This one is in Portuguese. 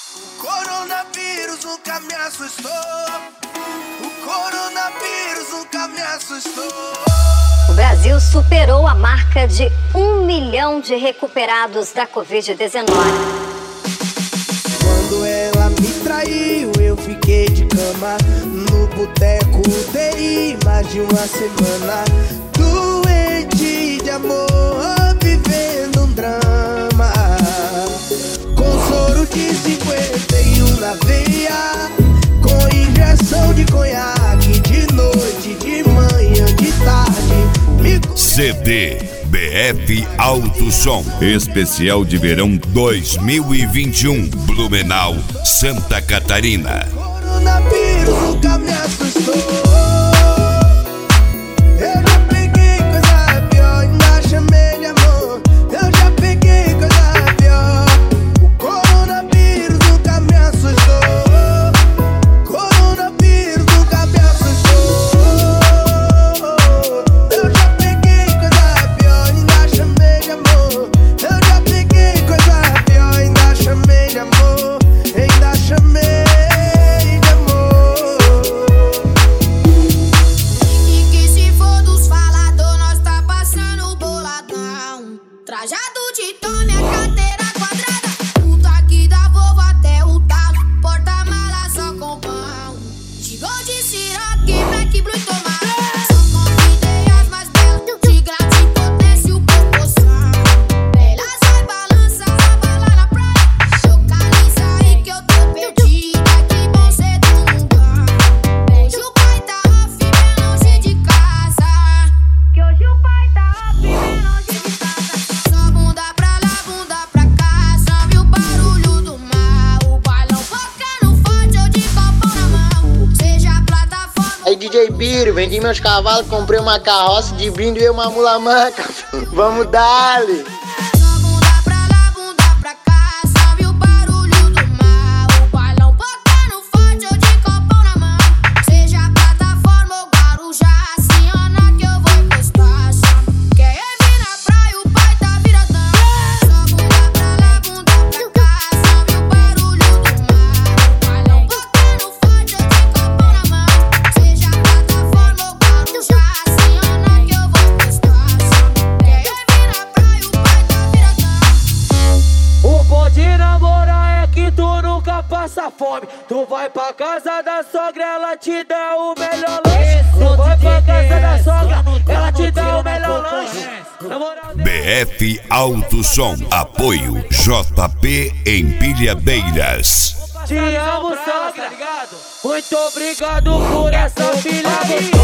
Coronavírus nunca me assustou. O coronavírus nunca me assustou. O Brasil superou a marca de 1 milhão de recuperados da Covid-19. Quando ela me traiu, eu fiquei de cama no boteco UTI mais de uma semana. Doente de amor, vivendo um drama. Com soro de 51 na veia, com injeção de conhaque, de noite, de manhã, de tarde. CD BF Alto Som, especial de verão 2021, Blumenau, Santa Catarina. Coronavírus nunca me assustou. Eu já peguei coisa pior, ainda chamei de amor. Eu já peguei coisa pior. O coronavírus nunca me assustou. Coronavírus nunca me assustou. Eu já peguei coisa pior, ainda chamei de amor. Eu já peguei coisa pior, ainda chamei de amor. Ainda chamei. Trajado de Tony, a carteira quadrada. O toque da Volvo até o talo. Porta-mala só com pão. De Gol, de Ciroc, Mac, Blue e tomate. Só com ideias mais belas. De grande potência e proporção. Elas vai balança, bala na praia. Localiza aí que eu tô perdida. Que bom ser do mundão. Hoje o pai tá off, bem longe de casa. Que hoje o pai tá off, bem longe de casa. Aí DJ Biro, vendi meus cavalos, comprei uma carroça de brinde e uma mula manca. Vamos dar-lhe! Passa fome, tu vai pra casa da sogra, ela te dá o melhor lanche. Tu vai pra casa da sogra, ela te dá o melhor lanche. BF Alto Som, apoio JP Empilhadeiras. Te amo, sogra, muito obrigado por essa pilharia.